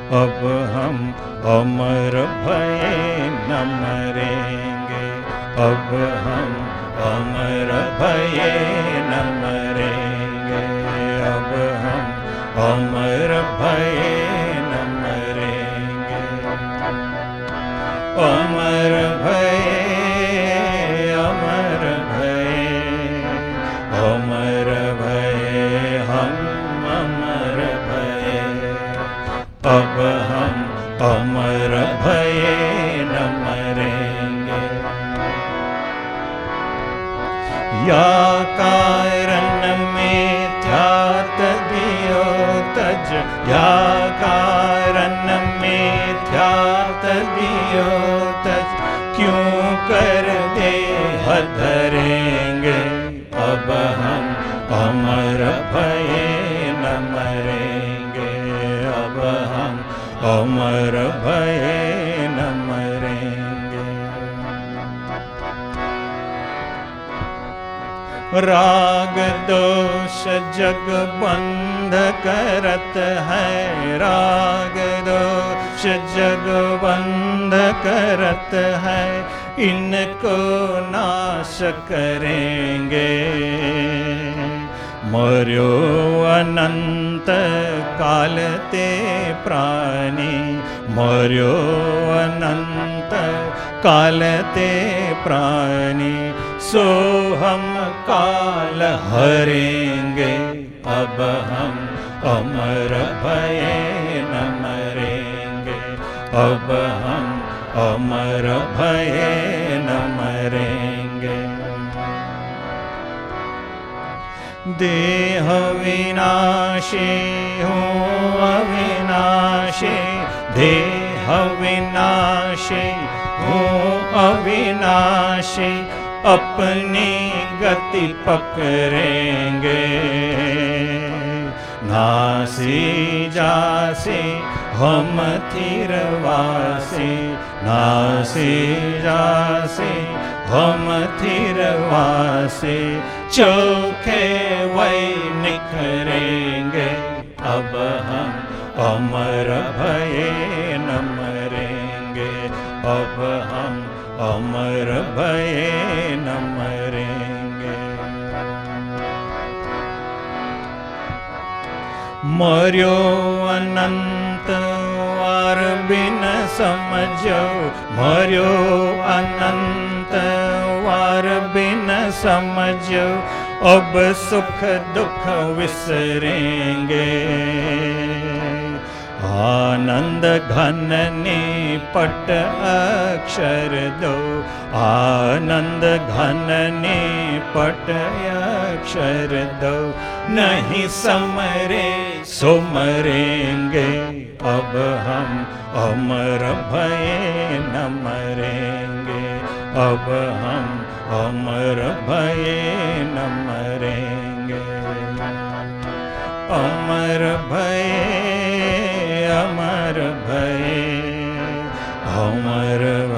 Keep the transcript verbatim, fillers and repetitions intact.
अब हम अमर भये न मरेंगे, अब हम अमर भये न मरेंगे, अब हम अमर भये न मरेंगे। अमर भये, अमर भये, अमर भये, हम अमर भये, अब हम अमर भये न मरेंगे। या कारण मिथ्या तदियो तज, या कारण मिथ्या तदियो तज, क्यों कर देह धरेंगे, अब हम अमर भये न मरेंगे, अब हम अमर भये न मरेंगे। राग दोष जग बंध करत है, राग दोष जग बंध करत है, इनको नाश करेंगे। मर्यो अनंत काल ते प्राणी, मर्यो अनंत काल ते प्राणी, सो हम काल हरेंगे, अब हम अमर भये न मरेंगे, अब हम अमर भये न मरेंगे। देह विनाशी हूँ अविनाशी, देह विनाशी हूँ अविनाशी, अपनी गति पकड़ेंगे। नासी जासी हम थिरवासी, नासी जासी हम थिरवासी, चोखे वही निखरेंगे, अब हम अमर भये न मरेंगे, अब हम अमर भये न मरेंगे। मर्यो अनंत वार बिन समझो, मर्यो अनंत वार बिन समझो, अब सुख दुख विसरेंगे। आनंद घन निपट अक्षर दो, आनंद घन निपट अक्षर दो, नहीं समरे सो मरेंगे, अब हम अमर भये न मरेंगे, अब हम अमर भये न मरेंगे। अमर भये, अमर भये, अमर